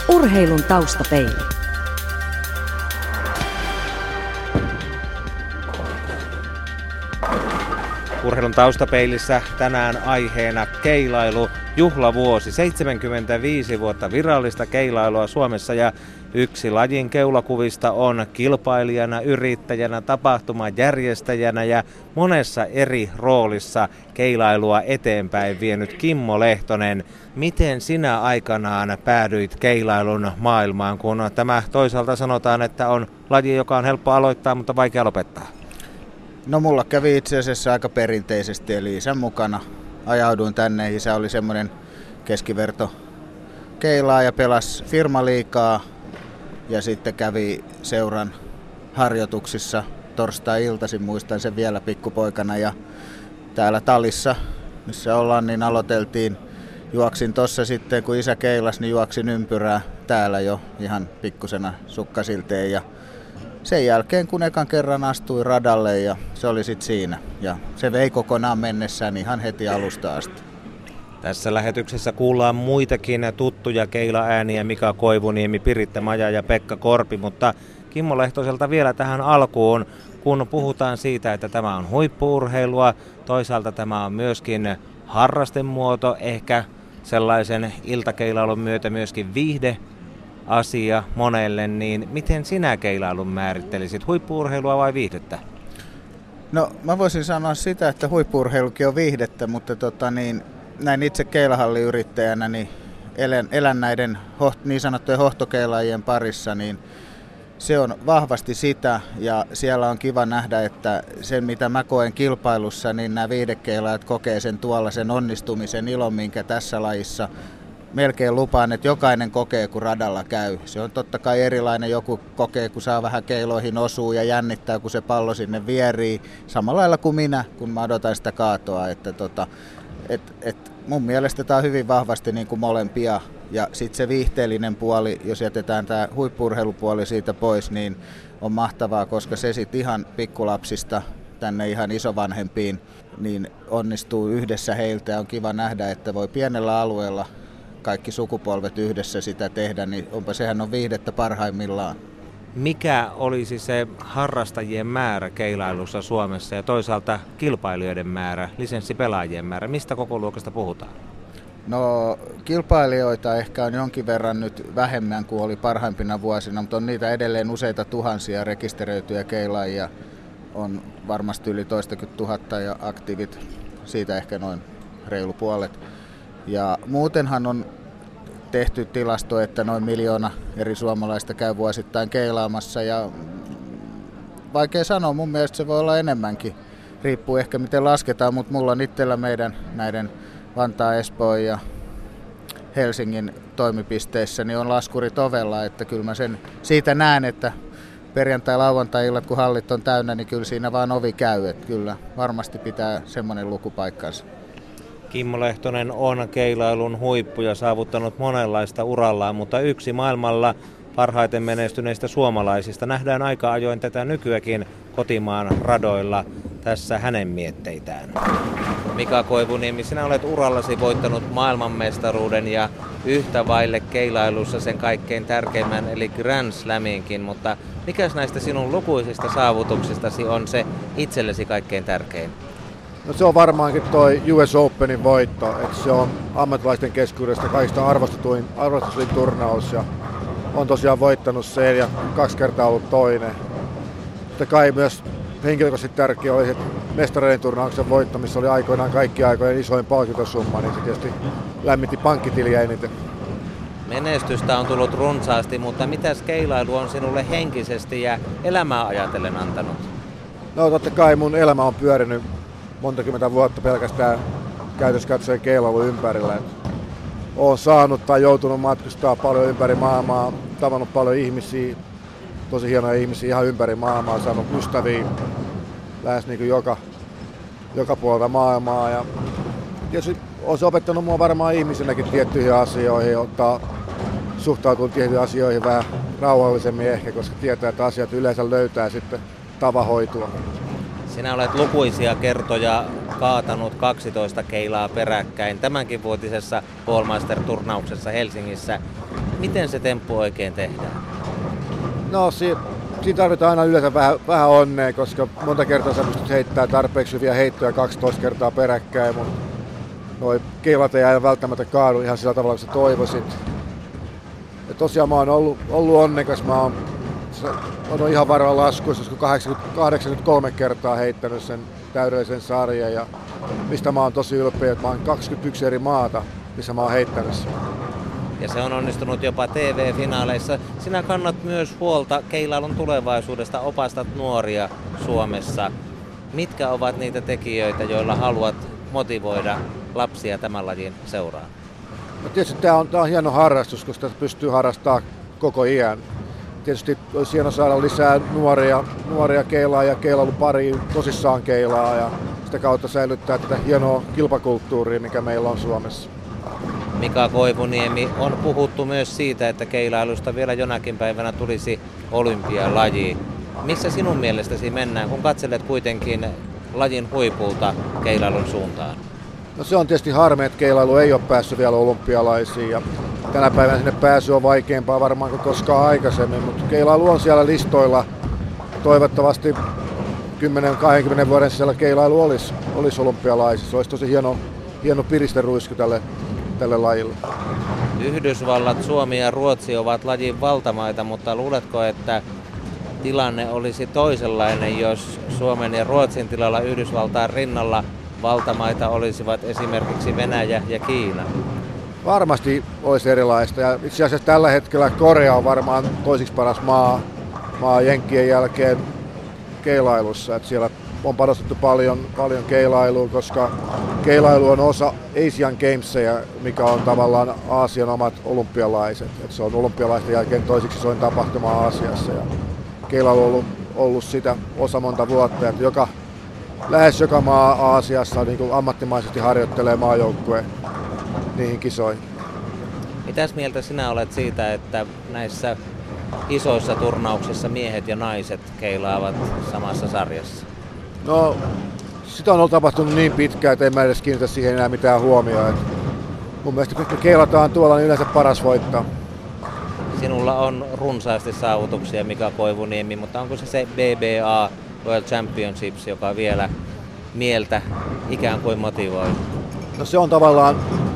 Urheilun taustapeili. Urheilun taustapeilissä tänään aiheena keilailu, juhlavuosi, 75 vuotta virallista keilailua Suomessa ja yksi lajin keulakuvista on kilpailijana, yrittäjänä, tapahtumajärjestäjänä ja monessa eri roolissa keilailua eteenpäin vienyt Kimmo Lehtonen. Miten sinä aikanaan päädyit keilailun maailmaan, kun tämä toisaalta sanotaan, että on laji, joka on helppo aloittaa, mutta vaikea lopettaa? No mulla kävi itse asiassa aika perinteisesti, eli isän mukana ajauduin tänne. Isä oli semmoinen keskiverto keilaaja, pelasi firmaliigaa ja sitten kävi seuran harjoituksissa torstai-iltaisin, muistan sen vielä pikkupoikana. Ja täällä Talissa, missä ollaan, niin aloiteltiin. Juoksin tossa sitten, kun isä keilasi, niin juoksin ympyrää täällä jo ihan pikkusena sukkasilteen. Ja sen jälkeen, kun ekan kerran astui radalle ja se oli sitten siinä. Ja se vei kokonaan mennessään ihan heti alusta asti. Tässä lähetyksessä kuullaan muitakin tuttuja keilaääniä, Mika Koivuniemi, Piritta Maja ja Pekka Korpi, mutta Kimmo Lehtoselta vielä tähän alkuun, kun puhutaan siitä, että tämä on huippu-urheilua, toisaalta tämä on myöskin harrastemuoto, ehkä sellaisen iltakeilailun myötä myöskin viihdeasia monelle, niin miten sinä keilailun määrittelisit, huippu-urheilua vai viihdettä? No mä voisin sanoa sitä, että huippu-urheilukin on viihdettä, mutta näin itse keilahalliyrittäjänä niin elän näiden niin sanottujen hohtokeilaajien parissa, niin se on vahvasti sitä ja siellä on kiva nähdä, että sen mitä mä koen kilpailussa, niin nämä viihdekeilaajat kokee sen tuolla sen onnistumisen ilon, minkä tässä lajissa melkein lupaan, että jokainen kokee, kun radalla käy. Se on totta kai erilainen. Joku kokee, kun saa vähän keiloihin osuu ja jännittää, kun se pallo sinne vierii. Samalla lailla kuin minä, kun mä odotan sitä kaatoa. Mun mielestä tämä on hyvin vahvasti niin kuin molempia. Ja sitten se viihteellinen puoli, jos jätetään tämä huippu-urheilupuoli siitä pois, niin on mahtavaa, koska se sitten ihan pikkulapsista tänne ihan isovanhempiin niin onnistuu yhdessä heiltä. Ja on kiva nähdä, että voi pienellä alueella kaikki sukupolvet yhdessä sitä tehdä, niin sehän on viihdettä parhaimmillaan. Mikä olisi se harrastajien määrä keilailussa Suomessa ja toisaalta kilpailijoiden määrä, lisenssipelaajien määrä? Mistä kokoluokasta puhutaan? No kilpailijoita ehkä on jonkin verran nyt vähemmän kuin oli parhaimpina vuosina, mutta on niitä edelleen useita tuhansia rekisteröityjä keilaajia. On varmasti yli 20 000 ja aktiivit, siitä ehkä noin reilu puolet. Ja muutenhan on tehty tilasto, että noin 1 miljoona eri suomalaista käy vuosittain keilaamassa ja vaikea sanoa, mun mielestä se voi olla enemmänkin. Riippuu ehkä miten lasketaan, mutta mulla on itsellä meidän näiden Vantaan, Espoon ja Helsingin toimipisteissä niin on laskurit ovella, että kyllä mä sen siitä näen, että perjantai-lauantai-illat kun hallit on täynnä, niin kyllä siinä vaan ovi käy, että kyllä varmasti pitää semmoinen luku paikkansa. Kimmo Lehtonen on keilailun huippu ja saavuttanut monenlaista urallaan, mutta yksi maailmalla parhaiten menestyneistä suomalaisista. Nähdään aika ajoin tätä nykyäkin kotimaan radoilla. Tässä hänen mietteitään. Mika Koivuniemi, sinä olet urallasi voittanut maailmanmestaruuden ja yhtä vaille keilailussa sen kaikkein tärkeimmän eli Grand Slaminkin, mutta mikäs näistä sinun lukuisista saavutuksistasi on se itsellesi kaikkein tärkein? No se on varmaankin toi US Openin voitto, että se on ammattilaisten keskuudesta kaikista arvostetuin turnaus ja on tosiaan voittanut sen ja 2 kertaa ollut toinen. Mutta kai myös henkilökohtaisesti tärkeä oli se mestareiden turnauksen voitto, missä oli aikoinaan kaikki aikojen isoin palkintosumma, niin se tietysti lämmitti pankkitiliä eniten. Menestystä on tullut runsaasti, mutta mitäs keilailu on sinulle henkisesti ja elämää ajatellen antanut? No totta kai mun elämä on pyörinyt monta kymmentä vuotta pelkästään käytössä katsoen keilailun ympärillä. Olen saanut tai joutunut matkustaa paljon ympäri maailmaa, tavannut paljon ihmisiä, tosi hienoja ihmisiä ihan ympäri maailmaa, saanut ystäviä lähes niin kuin joka puolelta maailmaa. Ja tietysti on se opettanut mua varmaan ihmisenäkin tiettyihin asioihin, suhtautunut tiettyihin asioihin vähän rauhallisemmin ehkä, koska tietää, että asiat yleensä löytää sitten tavan hoitua. Sinä olet lukuisia kertoja kaatanut 12 keilaa peräkkäin tämänkin vuotisessa Ballmeister-turnauksessa Helsingissä. Miten se temppu oikein tehdään? No siinä tarvitaan aina yleensä vähän onnea, koska monta kertaa sä pystyt heittämään tarpeeksi hyviä heittoja 12 kertaa peräkkäin, mutta noi keilat ei aina välttämättä kaadu ihan sillä tavalla, kun sä toivoisit. Ja tosiaan mä oon ollut onnekas, mä oon ihan varmaan laskuissa, koska 83 kertaa heittänyt sen täydellisen sarjan, ja mistä mä oon tosi ylpeä, että mä oon 21 eri maata, missä mä oon heittänyt sen. Ja se on onnistunut jopa TV-finaaleissa. Sinä kannat myös huolta keilailun tulevaisuudesta, opastat nuoria Suomessa. Mitkä ovat niitä tekijöitä, joilla haluat motivoida lapsia tämän lajin seuraan? No tietysti tämä on hieno harrastus, koska tätä pystyy harrastamaan koko iän. Tietysti olisi hieno saada lisää nuoria keilaa ja keilailun pariin tosissaan keilaa ja sitä kautta säilyttää tätä hienoa kilpakulttuuria, mikä meillä on Suomessa. Mika Koivuniemi, on puhuttu myös siitä, että keilailusta vielä jonakin päivänä tulisi olympialaji. Missä sinun mielestäsi mennään, kun katselet kuitenkin lajin huipulta keilailun suuntaan? No se on tietysti harmi, että keilailu ei ole päässyt vielä olympialaisiin ja tänä päivänä sinne pääsy on vaikeampaa varmaan kuin koskaan aikaisemmin, mutta keilailu on siellä listoilla. Toivottavasti 10-20 vuoden sisällä keilailu olisi olympialaisissa. Se olisi tosi hieno piristeruisku tälle lajille. Yhdysvallat, Suomi ja Ruotsi ovat lajin valtamaita, mutta luuletko, että tilanne olisi toisenlainen, jos Suomen ja Ruotsin tilalla Yhdysvaltain rinnalla valtamaita olisivat esimerkiksi Venäjä ja Kiina? Varmasti olisi erilaista. Ja itse asiassa tällä hetkellä Korea on varmaan toisiksi paras maa Jenkkien jälkeen keilailussa. Että siellä on panostettu paljon keilailuun, koska keilailu on osa Asian Gamesia, mikä on tavallaan Aasian omat olympialaiset. Että se on olympialaisten jälkeen toisiksi isoin tapahtuma Aasiassa. Ja keilailu on ollut sitä osa monta vuotta. Että lähes joka maa Aasiassa niin kuin ammattimaisesti harjoittelee maajoukkue niihin kisoihin. Mitäs mieltä sinä olet siitä, että näissä isoissa turnauksissa miehet ja naiset keilaavat samassa sarjassa? No, sitä on tapahtunut niin pitkään, että en mä edes kiinnitä siihen enää mitään huomioon. Mun mielestä kun me keilataan tuolla, niin yleensä paras voittaa. Sinulla on runsaasti saavutuksia, Mika Koivuniemi, mutta onko se BBA World Championships, joka vielä mieltä ikään kuin motivoi? No se on tavallaan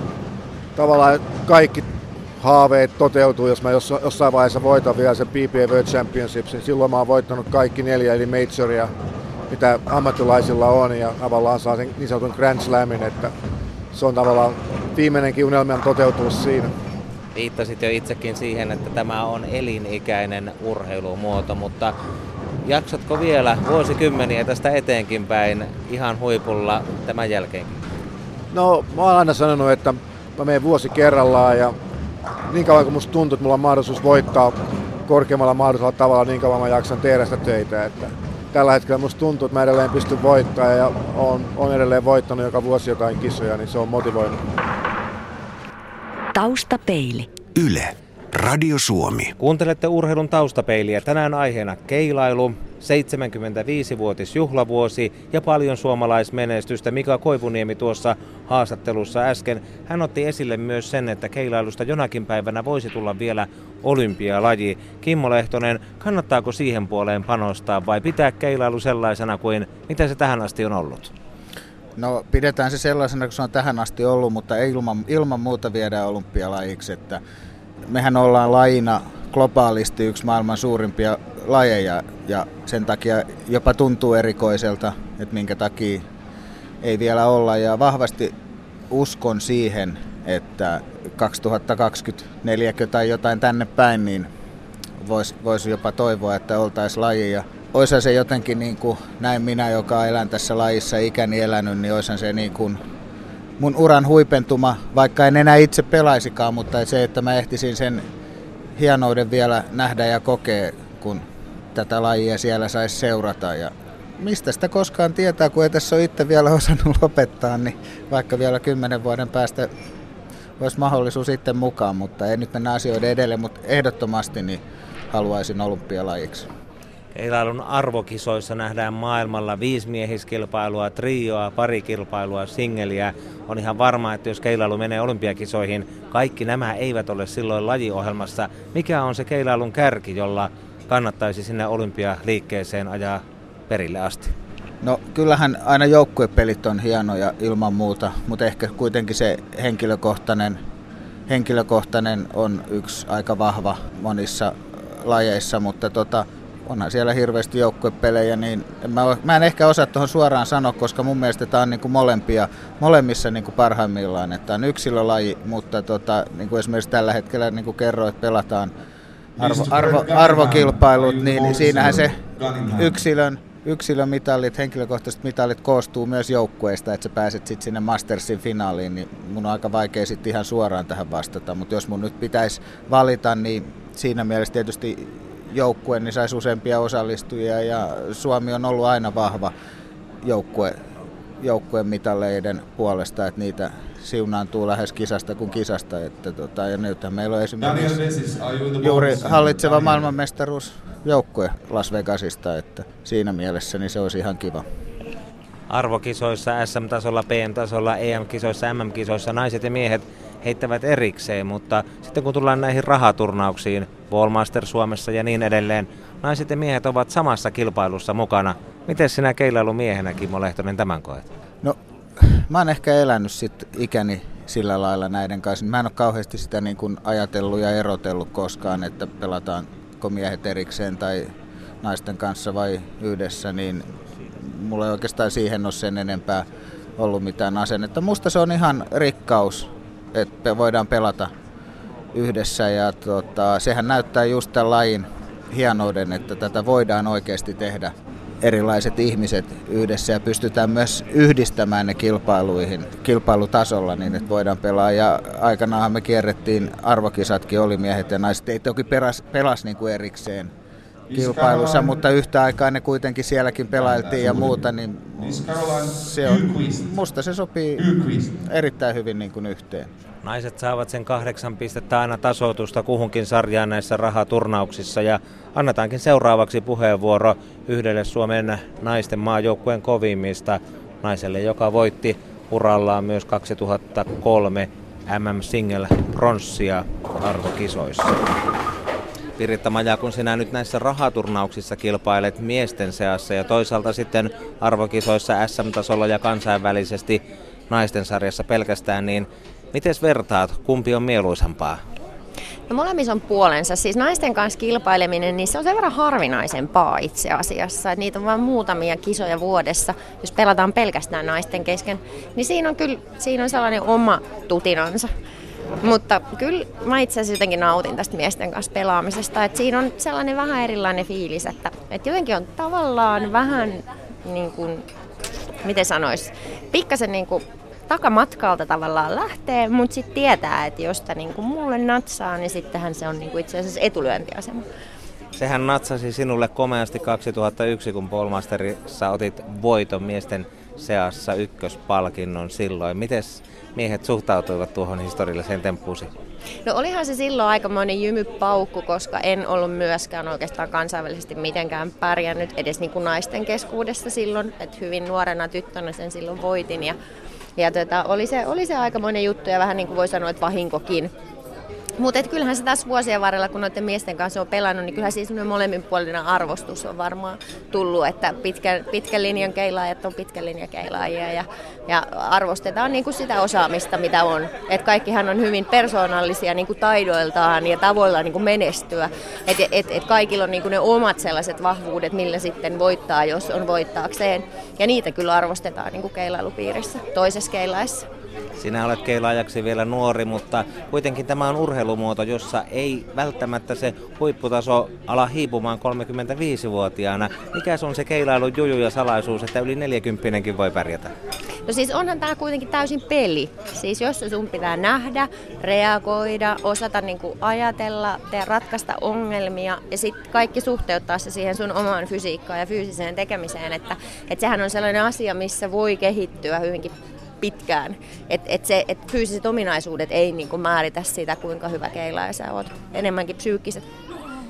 kaikki haaveet toteutuu, jos mä jossain vaiheessa voitan vielä sen PBA World Championships, niin silloin mä oon voittanut kaikki 4 eli majoria, mitä ammattilaisilla on, ja tavallaan saa sen niin sanotun Grand Slamin, että se on tavallaan viimeinenkin unelmien toteutus siinä. Viittasit jo itsekin siihen, että tämä on elinikäinen urheilumuoto, mutta jaksatko vielä vuosikymmeniä tästä eteenkin päin ihan huipulla tämän jälkeenkin? No, mä oon aina sanonut, että mä menen vuosi kerrallaan ja niin kauan kuin musta tuntuu, että mulla on mahdollisuus voittaa korkeammalla mahdollisella tavalla, niin kauan mä jaksan tehdä sitä töitä. Että tällä hetkellä musta tuntuu, että mä edelleen pystyn voittamaan ja on edelleen voittanut joka vuosi jotain kisoja, niin se on motivoinut. Taustapeili. Yle. Radio Suomi. Kuuntelette urheilun taustapeiliä. Tänään aiheena keilailu, 75-vuotisjuhlavuosi ja paljon suomalaismenestystä. Mika Koivuniemi tuossa haastattelussa äsken. Hän otti esille myös sen, että keilailusta jonakin päivänä voisi tulla vielä olympialaji. Kimmo Lehtonen, kannattaako siihen puoleen panostaa vai pitää keilailu sellaisena kuin mitä se tähän asti on ollut? No pidetään se sellaisena kuin se on tähän asti ollut, mutta ei ilman muuta viedään olympialajiksi. Että mehän ollaan lajina globaalisti yksi maailman suurimpia lajeja ja sen takia jopa tuntuu erikoiselta, että minkä takia ei vielä olla. Ja vahvasti uskon siihen, että 2024 tai jotain tänne päin, niin voisi jopa toivoa, että oltaisiin laji. Ja olisihan se jotenkin niin kuin näin minä, joka elän tässä lajissa ikäni elänyt, niin olisihan se niin kuin mun uran huipentuma, vaikka en enää itse pelaisikaan, mutta se, että mä ehtisin sen hienouden vielä nähdä ja kokea, kun tätä lajia siellä saisi seurata. Ja mistä sitä koskaan tietää, kun ei tässä ole itse vielä osannut lopettaa, niin vaikka vielä 10 vuoden päästä olisi mahdollisuus sitten mukaan, mutta ei nyt mennä asioiden edelle, mutta ehdottomasti niin haluaisin olympialajiksi. Keilailun arvokisoissa nähdään maailmalla 5-miehiskilpailua, trioa, parikilpailua, singeliä. On ihan varma, että jos keilailu menee olympiakisoihin, kaikki nämä eivät ole silloin lajiohjelmassa. Mikä on se keilailun kärki, jolla kannattaisi sinne olympialiikkeeseen ajaa perille asti? No kyllähän aina joukkuepelit on hienoja ilman muuta, mutta ehkä kuitenkin se henkilökohtainen on yksi aika vahva monissa lajeissa, mutta onhan siellä hirveästi joukkuepelejä, niin mä en ehkä osaa tuohon suoraan sanoa, koska mun mielestä tämä on niin kuin molemmissa niin kuin parhaimmillaan, että on yksilölaji, mutta niin kuin esimerkiksi tällä hetkellä niin kuin kerroit, pelataan arvokilpailut, niin siinähän se yksilömitalit, henkilökohtaiset mitalit koostuu myös joukkueista, että sä pääset sitten sinne Mastersin finaaliin, niin mun on aika vaikea sitten ihan suoraan tähän vastata, mutta jos mun nyt pitäisi valita, niin siinä mielessä tietysti joukkue niin saisi useampia osallistujia ja Suomi on ollut aina vahva joukkueen mitaleiden puolesta, että niitä siunaantuu lähes kisasta kuin kisasta. Ja nythän meillä on esimerkiksi juuri hallitseva maailmanmestaruus joukkue Las Vegasista, että siinä mielessä niin se olisi ihan kiva. Arvokisoissa, SM-tasolla, PM-tasolla, EM-kisoissa, MM-kisoissa naiset ja miehet heittävät erikseen, mutta sitten kun tullaan näihin rahaturnauksiin, Ballmaster Suomessa ja niin edelleen, naiset ja miehet ovat samassa kilpailussa mukana. Miten sinä keilailu-miehenä, Kimmo Lehtonen, tämän koet? No, mä oon ehkä elänyt sit ikäni sillä lailla näiden kanssa. Mä en ole kauheasti sitä niin kuin ajatellut ja erotellut koskaan, että pelataanko miehet erikseen tai naisten kanssa vai yhdessä, niin mulla ei oikeastaan siihen ole sen enempää ollut mitään asennetta. Musta se on ihan rikkaus, että voidaan pelata yhdessä ja sehän näyttää just tämän lajin hienouden, että tätä voidaan oikeasti tehdä erilaiset ihmiset yhdessä ja pystytään myös yhdistämään ne kilpailutasolla niin, että voidaan pelaa. Ja aikanaan me kierrettiin, arvokisatkin oli miehet ja naiset, ei toki pelas niin kuin erikseen kilpailussa, mutta yhtä aikaa ne kuitenkin sielläkin pelailtiin ja muuta, niin musta se sopii erittäin hyvin niin kuin yhteen. Naiset saavat sen 8 pistettä aina tasoitusta kuhunkin sarjaan näissä rahaturnauksissa ja annetaankin seuraavaksi puheenvuoro yhdelle Suomen naisten maajoukkueen kovimmista naiselle, joka voitti urallaan myös 2003 MM-single pronssia arvokisoissa. Piritta-Maja, kun sinä nyt näissä rahaturnauksissa kilpailet miesten seassa ja toisaalta sitten arvokisoissa SM-tasolla ja kansainvälisesti naisten sarjassa pelkästään, niin miten vertaat, kumpi on mieluisampaa? No molemmissa on puolensa. Siis naisten kanssa kilpaileminen, niin se on sen verran harvinaisempaa itse asiassa. Niitä on vain muutamia kisoja vuodessa, jos pelataan pelkästään naisten kesken. Niin siinä on sellainen oma tutinansa. Mutta kyllä mä itse asiassa jotenkin nautin tästä miesten kanssa pelaamisesta. Että siinä on sellainen vähän erilainen fiilis, että jotenkin on tavallaan vähän niin kuin, miten sanois, pikkasen niin kuin takamatkalta tavallaan lähtee, mutta sitten tietää, että jos tämä niin mulle natsaa, niin sittenhän se on niin itse asiassa etulyöntiasema. Sehän natsasi sinulle komeasti 2001, kun Ballmasterissa otit voiton miesten seassa ykköspalkinnon silloin. Mites miehet suhtautuivat tuohon historialliseen temppuusi? No olihan se silloin aikamoinen jymypaukku, koska en ollut myöskään oikeastaan kansainvälisesti mitenkään pärjännyt edes niin kuin naisten keskuudessa silloin, että hyvin nuorena tyttönä sen silloin voitin ja oli se aikamoinen juttu ja vähän niin kuin voi sanoa, että vahinkokin. Mutta kyllähän se tässä vuosien varrella, kun noiden miesten kanssa on pelannut, niin kyllähän siis molemminpuolinen arvostus on varmaan tullut, että pitkän linjan keilaajat on pitkän linjan keilaajia ja arvostetaan niin kuin sitä osaamista, mitä on. Että kaikkihan on hyvin persoonallisia niin kuin taidoiltaan ja tavoilla niin kuin menestyä. Et kaikilla on niin kuin ne omat sellaiset vahvuudet, millä sitten voittaa, jos on voittaakseen. Ja niitä kyllä arvostetaan niin kuin keilailupiirissä, toisessa keilaessa. Sinä olet keilaajaksi vielä nuori, mutta kuitenkin tämä on urheilumuoto, jossa ei välttämättä se huipputaso ala hiipumaan 35-vuotiaana. Mikä on se keilailun juju ja salaisuus, että yli 40-kin voi pärjätä? No siis onhan tämä kuitenkin täysin peli. Siis jos sun pitää nähdä, reagoida, osata niin kuin ajatella, ratkaista ongelmia ja sitten kaikki suhteuttaa se siihen sun omaan fysiikkaan ja fyysiseen tekemiseen. Että sehän on sellainen asia, missä voi kehittyä hyvinkin pitkään. Et fyysiset ominaisuudet ei niinku määritä sitä, kuinka hyvä keilaaja sä oot. Enemmänkin psyykkiset.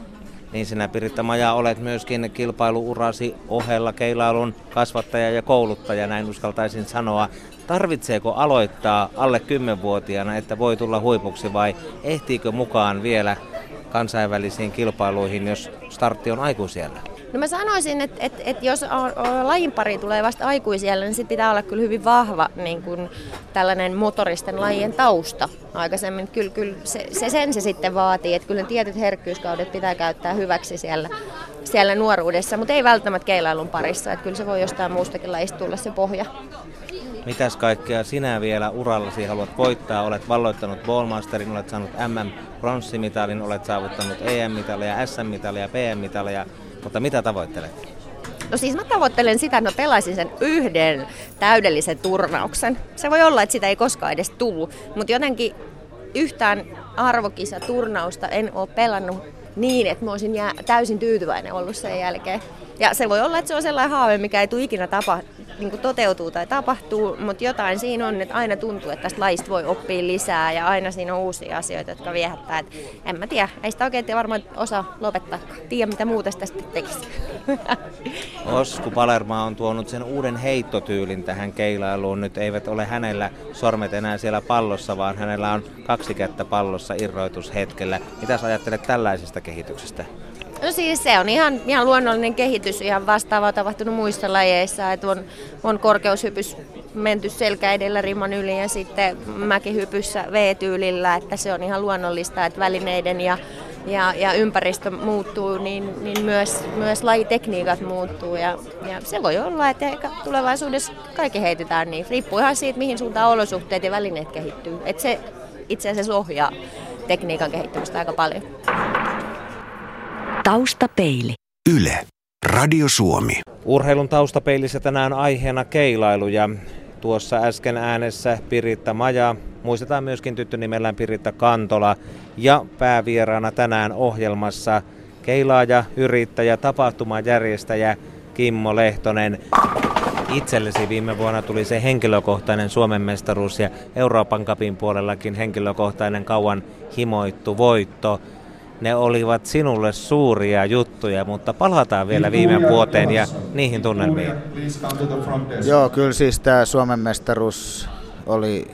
niin sinä Piritta Maja olet myöskin kilpailuurasi ohella keilailun kasvattaja ja kouluttaja, näin uskaltaisin sanoa. Tarvitseeko aloittaa alle 10-vuotiaana, että voi tulla huipuksi vai ehtiikö mukaan vielä kansainvälisiin kilpailuihin, jos startti on aikuisiellä? No mä sanoisin, että jos lajin pari tulee vasta aikuisiellä, niin sit pitää olla kyllä hyvin vahva niin kun tällainen motoristen lajien tausta aikaisemmin. Kyllä se sitten vaatii, että kyllä tietyt herkkyyskaudet pitää käyttää hyväksi siellä nuoruudessa, mutta ei välttämättä keilailun parissa. Että kyllä se voi jostain muustakin lajista tulla se pohja. Mitäs kaikkea sinä vielä urallasi haluat voittaa? Olet valloittanut Ballmasterin, olet saanut MM-pronssimitalin, olet saavuttanut EM-mitalia, SM-mitalia, PM-mitalia, mutta mitä tavoittelet? No siis mä tavoittelen sitä, että mä pelaisin sen yhden täydellisen turnauksen. Se voi olla, että sitä ei koskaan edes tule, mutta jotenkin yhtään arvokisaturnausta en ole pelannut niin, että mä olisin täysin tyytyväinen ollut sen jälkeen. Ja se voi olla, että se on sellainen haave, mikä ei tule ikinä niin toteutuu tai tapahtuu, mutta jotain siinä on, että aina tuntuu, että tästä lajista voi oppia lisää ja aina siinä on uusia asioita, jotka viehättää. Et en mä tiedä, ei sitä oikein varmaan osaa lopettaa. Tiedä, mitä muuta sitä sitten tekisi. Osku Palermaa on tuonut sen uuden heittotyylin tähän keilailuun. Nyt eivät ole hänellä sormet enää siellä pallossa, vaan hänellä on 2 kättä pallossa irroitushetkellä. Mitäs ajattelet tällaisesta kehityksestä? No siis se on ihan luonnollinen kehitys, ihan vastaavaa tapahtunut muissa lajeissa, että on korkeushypys menty selkä edellä rimman yli ja sitten mäkihypyssä V-tyylillä, että se on ihan luonnollista, että välineiden ja ympäristö muuttuu, niin myös lajitekniikat muuttuu ja se voi olla, että ehkä tulevaisuudessa kaikki heitetään niin, riippuu ihan siitä, mihin suuntaan olosuhteet ja välineet kehittyy, että se itse asiassa ohjaa tekniikan kehittymistä aika paljon. Taustapeili. Yle. Radio Suomi. Urheilun taustapeilissä tänään aiheena keilailu ja tuossa äsken äänessä Piritta Maja, muistetaan myöskin tyttönimellään Piritta Kantola ja päävieraana tänään ohjelmassa keilaaja, yrittäjä, tapahtumajärjestäjä Kimmo Lehtonen. Itsellesi viime vuonna tuli se henkilökohtainen Suomen mestaruus ja Euroopan cupin puolellakin henkilökohtainen kauan himoittu voitto. Ne olivat sinulle suuria juttuja, mutta palataan vielä viime vuoteen ja niihin tunnelmiin. Joo, kyllä siis tämä Suomen mestaruus oli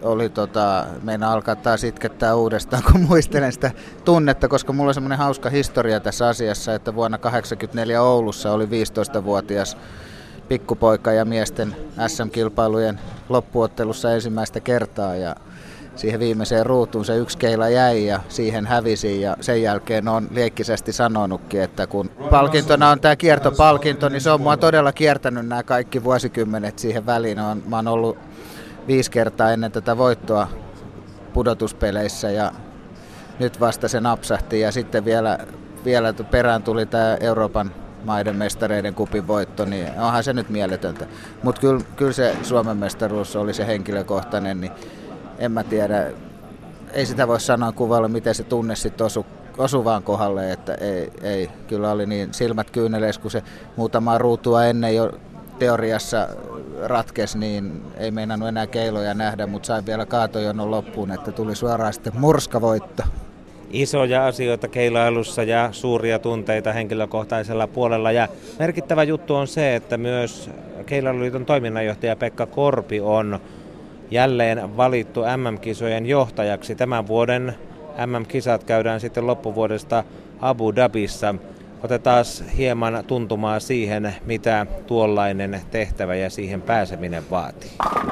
meinaa alkaa taas itkettää uudestaan, kun muistelen sitä tunnetta, koska mulla on semmoinen hauska historia tässä asiassa, että vuonna 1984 Oulussa oli 15-vuotias pikkupoika ja miesten SM-kilpailujen loppuottelussa ensimmäistä kertaa ja siihen viimeiseen ruutuun se yksi keila jäi ja siihen hävisi ja sen jälkeen on leikkisesti sanonutkin, että kun palkintona on tämä kiertopalkinto, niin se on mua todella kiertänyt nämä kaikki vuosikymmenet siihen väliin. Mä oon ollut 5 kertaa ennen tätä voittoa pudotuspeleissä ja nyt vasta se napsahti ja sitten vielä perään tuli tämä Euroopan maiden mestareiden kupin voitto, niin onhan se nyt mieletöntä. Mutta kyllä se Suomen mestaruus oli se henkilökohtainen, niin en mä tiedä, ei sitä voi sanoa kuvalla, miten se tunne sitten osui vaan kohdalle, että ei, kyllä oli niin silmät kyyneleis, kun se muutamaa ruutua ennen jo teoriassa ratkesi, niin ei meinannut enää keiloja nähdä, mutta sain vielä kaatojonon loppuun, että tuli suoraan sitten murskavoitto. Isoja asioita keilailussa ja suuria tunteita henkilökohtaisella puolella ja merkittävä juttu on se, että myös Keilailuliiton toiminnanjohtaja Pekka Korpi on jälleen valittu MM-kisojen johtajaksi. Tämän vuoden MM-kisat käydään sitten loppuvuodesta Abu Dhabissa. Otetaan hieman tuntumaa siihen, mitä tuollainen tehtävä ja siihen pääseminen vaatii.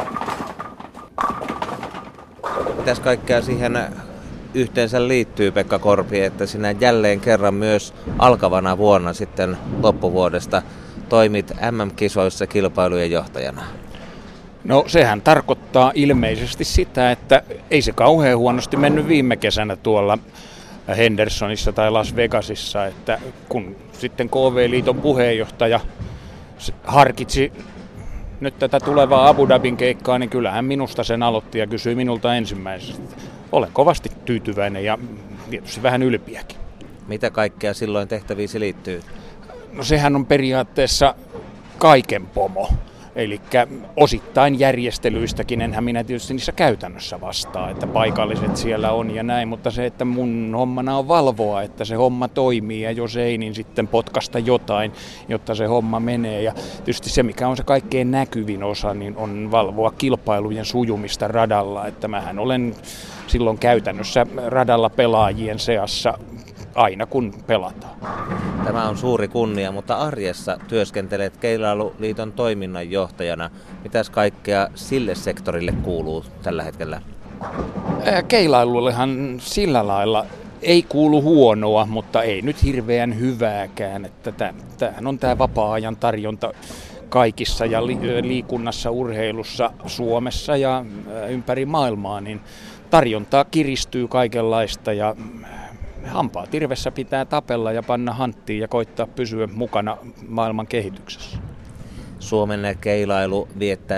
Mitäs kaikkea siihen yhteensä liittyy, Pekka Korpi, että sinä jälleen kerran myös alkavana vuonna sitten loppuvuodesta toimit MM-kisoissa kilpailujen johtajana? No sehän tarkoittaa ilmeisesti sitä, että ei se kauhean huonosti mennyt viime kesänä tuolla Hendersonissa tai Las Vegasissa, että kun sitten KV-liiton puheenjohtaja harkitsi nyt tätä tulevaa Abu Dhabin keikkaa, niin kyllähän minusta sen aloitti ja kysyi minulta ensimmäisestä. Olen kovasti tyytyväinen ja tietysti vähän ylpeäkin. Mitä kaikkea silloin tehtäviisi liittyy? No sehän on periaatteessa kaiken pomo. Eli osittain järjestelyistäkin, enhän minä tietysti niissä käytännössä vastaa, että paikalliset siellä on ja näin, mutta se, että mun hommana on valvoa, että se homma toimii ja jos ei, niin sitten potkasta jotain, jotta se homma menee. Ja tietysti se, mikä on se kaikkein näkyvin osa, niin on valvoa kilpailujen sujumista radalla, että mähän olen silloin käytännössä radalla pelaajien seassa aina kun pelataan. Tämä on suuri kunnia, mutta arjessa työskentelet Keilailuliiton toiminnanjohtajana. Mitäs kaikkea sille sektorille kuuluu tällä hetkellä? Keilailullehan sillä lailla ei kuulu huonoa, mutta ei nyt hirveän hyvääkään. Tämähän on tämä vapaa-ajan tarjonta kaikissa ja liikunnassa, urheilussa Suomessa ja ympäri maailmaa, niin tarjontaa kiristyy kaikenlaista ja hampaa tirvessä pitää tapella ja panna hanttiin ja koittaa pysyä mukana maailman kehityksessä. Suomen keilailu viettää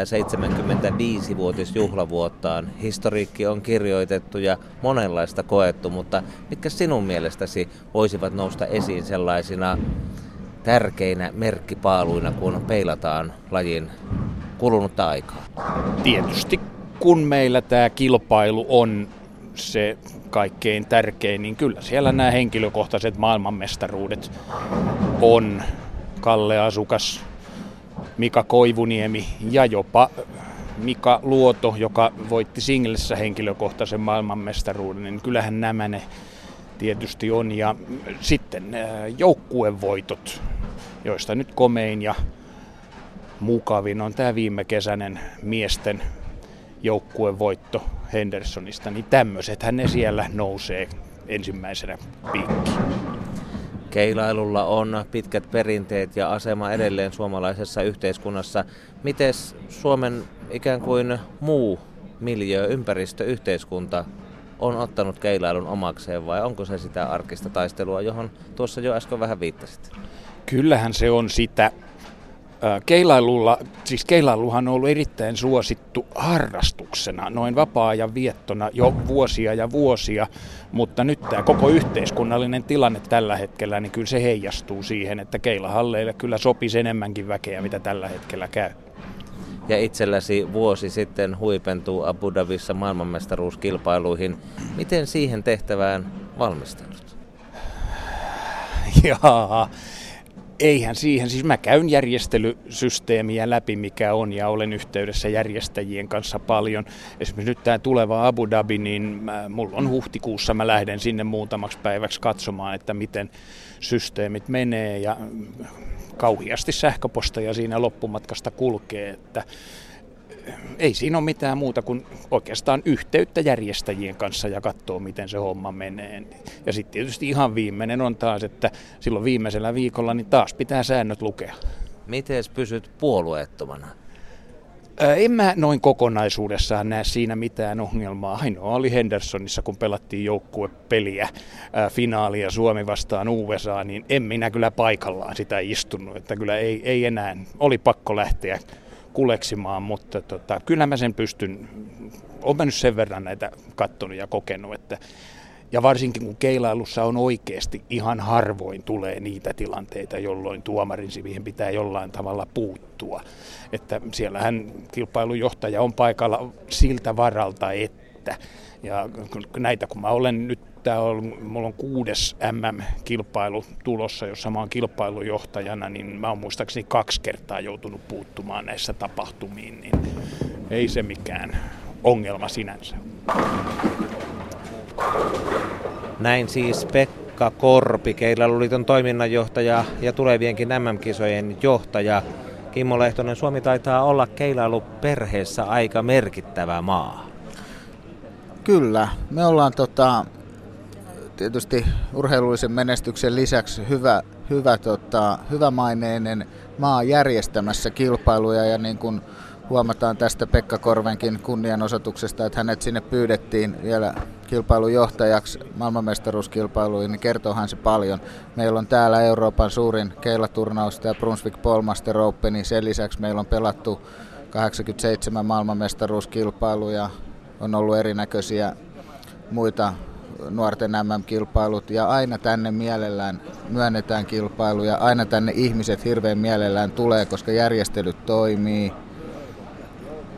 75-vuotisjuhlavuottaan. Historiikki on kirjoitettu ja monenlaista koettu, mutta mitkä sinun mielestäsi voisivat nousta esiin sellaisina tärkeinä merkkipaaluina, kun peilataan lajin kulunutta aikaa? Tietysti kun meillä tämä kilpailu on se kaikkein tärkein, niin kyllä siellä nämä henkilökohtaiset maailmanmestaruudet on. Kalle Asukas, Mika Koivuniemi ja jopa Mika Luoto, joka voitti singlessä henkilökohtaisen maailmanmestaruuden, niin kyllähän nämä ne tietysti on. Ja sitten joukkuevoitot, joista nyt komein ja mukavin on tämä viimekesäinen miesten joukkuevoitto Hendersonista, niin tämmöisethän ne siellä nousee ensimmäisenä piikkiin. Keilailulla on pitkät perinteet ja asema edelleen suomalaisessa yhteiskunnassa. Mites Suomen ikään kuin muu miljöö, ympäristö, yhteiskunta on ottanut keilailun omakseen vai onko se sitä arkista taistelua, johon tuossa jo äsken vähän viittasit? Kyllähän se on sitä. Keilailuhan on ollut erittäin suosittu harrastuksena, noin vapaa-ajan viettona jo vuosia ja vuosia, mutta nyt tämä koko yhteiskunnallinen tilanne tällä hetkellä, niin kyllä se heijastuu siihen, että keilahalleille kyllä sopisi enemmänkin väkeä, mitä tällä hetkellä käy. Ja itselläsi vuosi sitten huipentuu Abu Dhabissa maailmanmestaruuskilpailuihin. Miten siihen tehtävään valmistaudut? Jaa. Eihän siihen, siis mä käyn järjestelysysteemiä läpi mikä on ja olen yhteydessä järjestäjien kanssa paljon. Esimerkiksi nyt tämä tuleva Abu Dhabi, niin mulla on huhtikuussa, mä lähden sinne muutamaksi päiväksi katsomaan, että miten systeemit menee ja kauheasti sähköposteja siinä loppumatkasta kulkee, että ei siinä ole mitään muuta kuin oikeastaan yhteyttä järjestäjien kanssa ja katsoo, miten se homma menee. Ja sitten tietysti ihan viimeinen on taas, että silloin viimeisellä viikolla niin taas pitää säännöt lukea. Miten pysyt puolueettomana? En mä noin kokonaisuudessaan näe siinä mitään ongelmaa. Ainoa oli Hendersonissa, kun pelattiin joukkuepeliä, finaalia Suomi vastaan USA, niin en minä kyllä paikallaan sitä istunut. Että kyllä ei enää, oli pakko lähteä kuleksimaan, mutta kyllä mä sen pystyn, olen nyt sen verran näitä katsonut ja kokenut, että ja varsinkin kun keilailussa on oikeasti ihan harvoin tulee niitä tilanteita, jolloin tuomarin siihen pitää jollain tavalla puuttua. Että siellähän kilpailujohtaja on paikalla siltä varalta, että ja näitä kun mä olen nyt, mulla on 6. MM-kilpailu tulossa, jossa mä oon kilpailujohtajana, niin mä oon muistaakseni 2 kertaa joutunut puuttumaan näissä tapahtumiin, niin ei se mikään ongelma sinänsä. Näin siis Pekka Korpi, Keilailuliiton toiminnanjohtaja ja tulevienkin MM-kisojen johtaja. Kimmo Lehtonen, Suomi taitaa olla keilailuperheessä aika merkittävä maa. Kyllä, me ollaan tietysti urheilullisen menestyksen lisäksi hyvämaineinen maa järjestämässä kilpailuja ja niin kuin huomataan tästä Pekka Korvenkin kunnianosoituksesta, että hänet sinne pyydettiin vielä kilpailujohtajaksi maailmanmestaruuskilpailuihin, niin kertoohan se paljon. Meillä on täällä Euroopan suurin keilaturnaus, tämä Brunswick Polmaster Open, niin sen lisäksi meillä on pelattu 87 maailmanmestaruuskilpailuja, on ollut erinäköisiä muita nuorten MM-kilpailut ja aina tänne mielellään myönnetään kilpailuja, aina tänne ihmiset hirveän mielellään tulee, koska järjestelyt toimii.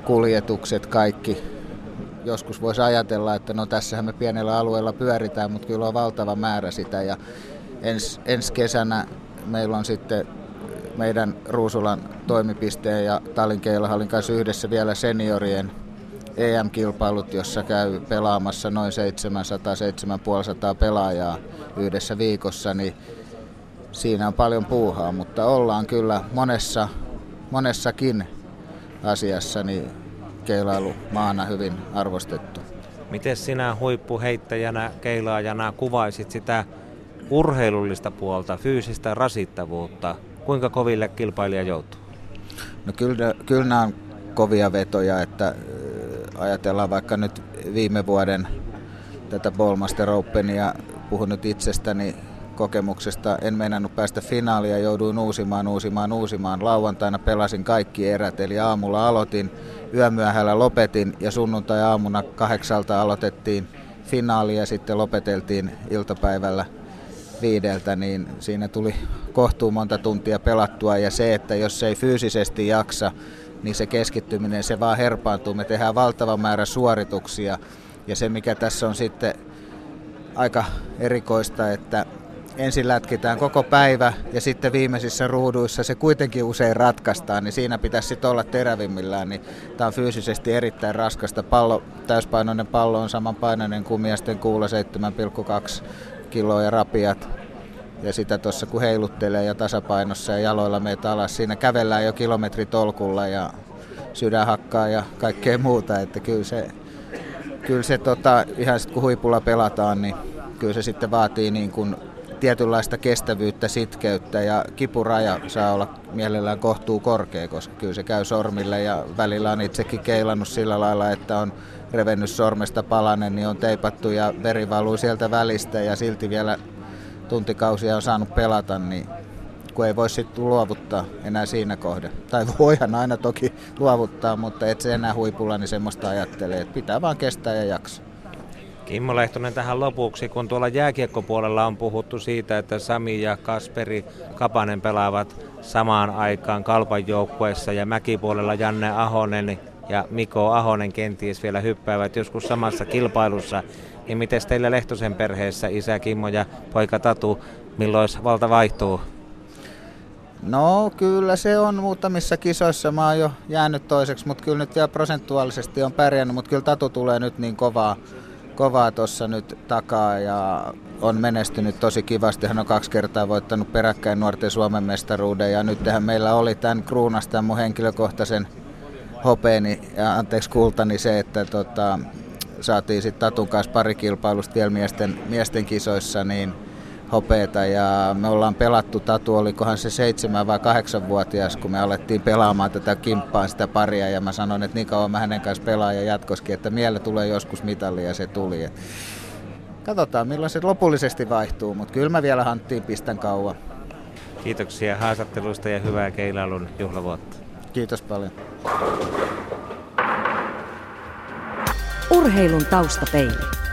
kuljetukset, kaikki. Joskus voisi ajatella, että no tässähän me pienellä alueella pyöritään, mutta kyllä on valtava määrä sitä. Ja ensi kesänä meillä on sitten meidän Ruusulan toimipisteen ja Tallin Keilahallin kanssa yhdessä vielä seniorien EM-kilpailut, jossa käy pelaamassa noin 700-750 pelaajaa yhdessä viikossa, niin siinä on paljon puuhaa, mutta ollaan kyllä monessakin asiassa niin keilailumaana hyvin arvostettu. Miten sinä huippuheittäjänä, keilaajana kuvaisit sitä urheilullista puolta, fyysistä rasittavuutta? Kuinka koville kilpailija joutuu? No kyllä nämä on kovia vetoja, että ajatellaan vaikka nyt viime vuoden tätä Ballmaster Openia, puhun nyt itsestäni kokemuksesta, en meinannut päästä finaaliin ja jouduin uusimaan. Lauantaina pelasin kaikki erät, eli aamulla aloitin, yömyöhällä lopetin ja sunnuntai-aamuna 8 aloitettiin finaali ja sitten lopeteltiin iltapäivällä 5, niin siinä tuli kohtuu monta tuntia pelattua ja se, että jos ei fyysisesti jaksa, niin se keskittyminen se vaan herpaantuu. Me tehdään valtava määrä suorituksia ja se mikä tässä on sitten aika erikoista, että ensin lätkitään koko päivä ja sitten viimeisissä ruuduissa se kuitenkin usein ratkaistaan, niin siinä pitäisi sitten olla terävimmillään. Niin tämä on fyysisesti erittäin raskasta. Täyspainoinen pallo on samanpainoinen kuin miesten kuula 7,2 kiloa ja rapiat. Ja sitä tuossa kun heiluttelee ja tasapainossa ja jaloilla meitä alas, siinä kävellään jo kilometritolkulla ja sydän hakkaa ja kaikkea muuta. Että kyllä se ihan sit kun huipulla pelataan, niin kyllä se sitten vaatii niin kuin tietynlaista kestävyyttä, sitkeyttä ja kipuraja saa olla mielellään kohtuu korkea, koska kyllä se käy sormille ja välillä on itsekin keilannut sillä lailla, että on revennyt sormesta palanen, niin on teipattu ja veri valuu sieltä välistä ja silti vielä tuntikausia on saanut pelata, niin kun ei voi sitten luovuttaa enää siinä kohde. Tai voihan aina toki luovuttaa, mutta et se enää huipulla, niin semmoista ajattelee, että pitää vaan kestää ja jaksaa. Kimmo Lehtonen tähän lopuksi, kun tuolla jääkiekkopuolella on puhuttu siitä, että Sami ja Kasperi Kapanen pelaavat samaan aikaan Kalpan joukkueessa ja Mäkipuolella Janne Ahonen ja Miko Ahonen kenties vielä hyppäävät joskus samassa kilpailussa, niin miten teillä Lehtosen perheessä isä Kimmo ja poika Tatu, milloin valta vaihtuu? No kyllä se on muutamissa kisoissa, mä oon jo jäänyt toiseksi, mutta kyllä nyt vielä prosentuaalisesti on pärjännyt, mutta kyllä Tatu tulee nyt niin kovaa tuossa nyt takaa ja on menestynyt tosi kivasti. Hän on 2 kertaa voittanut peräkkäin nuorten Suomen mestaruuden ja nythän meillä oli tämän kruunas tämän mun henkilökohtaisen hopeeni ja kultani se, että saatiin sitten Tatun kanssa pari kilpailusta vielä miesten kisoissa niin hopeeta ja me ollaan pelattu, Tatu olikohan se 7 vai 8-vuotias, kun me alettiin pelaamaan tätä kimppaa sitä paria ja mä sanoin, että niin kauan mä hänen kanssa pelaan ja jatkoskin, että mielle tulee joskus mitalli ja se tuli. Et katsotaan milloin se lopullisesti vaihtuu, mutta kyllä mä vielä hanttiin pistän kauan. Kiitoksia haastattelusta ja hyvää keilailun juhlavuotta. Kiitos paljon. Urheilun taustapeili.